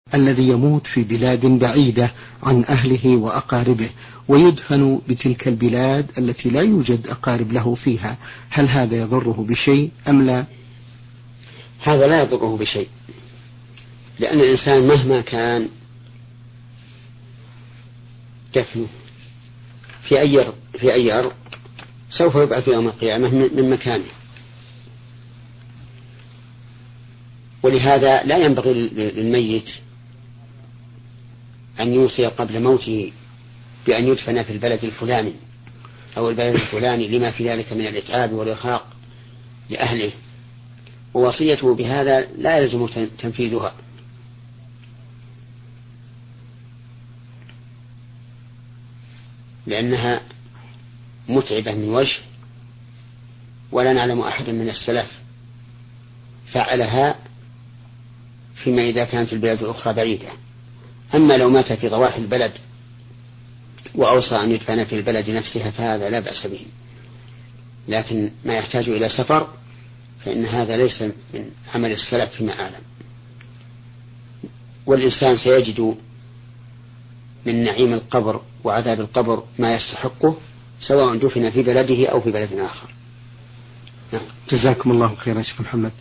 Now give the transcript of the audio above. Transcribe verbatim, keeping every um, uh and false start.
الذي يموت في بلاد بعيدة عن أهله وأقاربه ويدفن بتلك البلاد التي لا يوجد أقارب له فيها، هل هذا يضره بشيء أم لا؟ هذا لا يضره بشيء، لأن الإنسان مهما كان دفنه في أي في أي أرض سوف يبعث يوم القيامة من مكانه. ولهذا لا ينبغي للميت أن يوصي قبل موته بأن يدفن في البلد الفلاني أو البلد الفلاني لما في ذلك من الإتعاب والإرهاق لأهله، ووصيته بهذا لا يلزم تنفيذها، لأنها متعبة من وجه، ولا نعلم أحدا من السلف فعلها فيما إذا كانت البلاد الأخرى بعيدة. أما لو مات في ضواحي البلد وأوصى أن يدفن في البلد نفسها فهذا لا بأس به، لكن ما يحتاج إلى سفر فإن هذا ليس من عمل السلف فيما أعلم. والإنسان سيجد من نعيم القبر وعذاب القبر ما يستحقه سواء دفن في بلده أو في بلد آخر. جزاكم الله خيرا شيخ محمد.